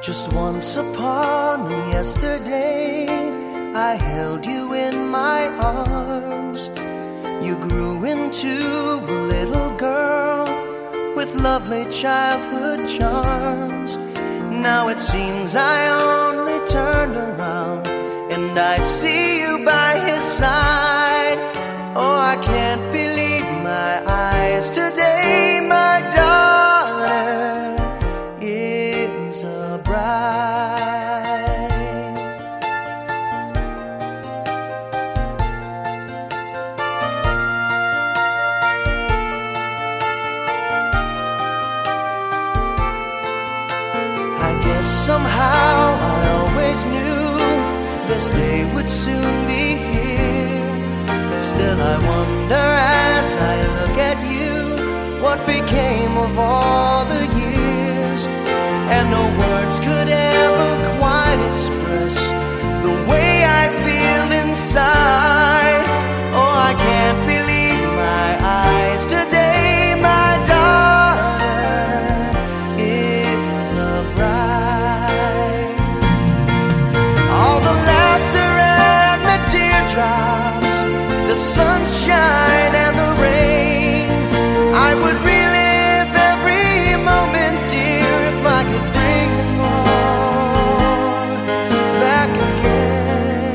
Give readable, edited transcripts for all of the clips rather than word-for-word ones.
Just once upon a yesterday, I held you in my arms. You grew into a little girl with lovely childhood charms. Now it seems I only turned around and I see you by his side. Oh, I can't believe my eyes today. My daughter is a bride. I guess somehow I always knew this day would soon be here. Still I wonder as I look at you, what became of all the years? And no words could ever quite express the way I feel inside. Oh, I can't believe my eyes today. My daughter is a bride. All the laughter and the teardrops, the sunshine and the rain, I would relive every moment, dear, if I could bring them all back again.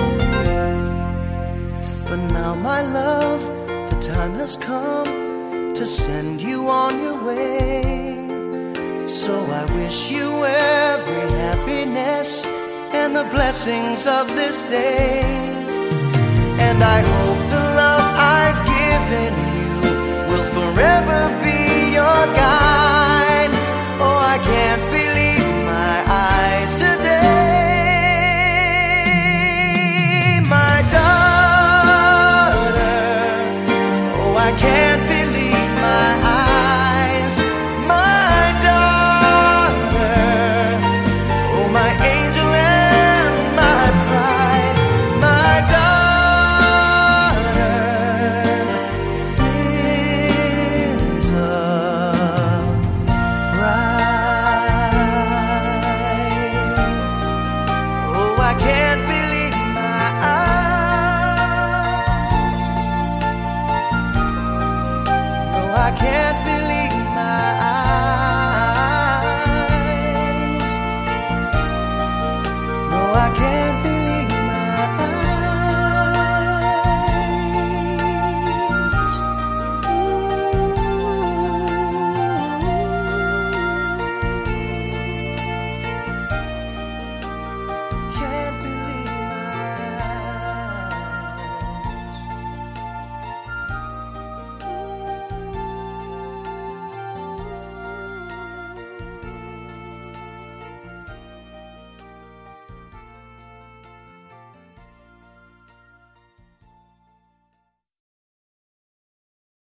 But now, my love, the time has come to send you on your way. So I wish you every happiness and the blessings of this day. And I hope the love I've given you will forever be your guide. Oh, I can't believe my eyes today. My daughter, oh, I can't believe my eyes. My daughter, oh, my angel and my pride. My daughter is a bride. Oh, I can't believe my eyes. No, I can't believe my eyes. No, I can't.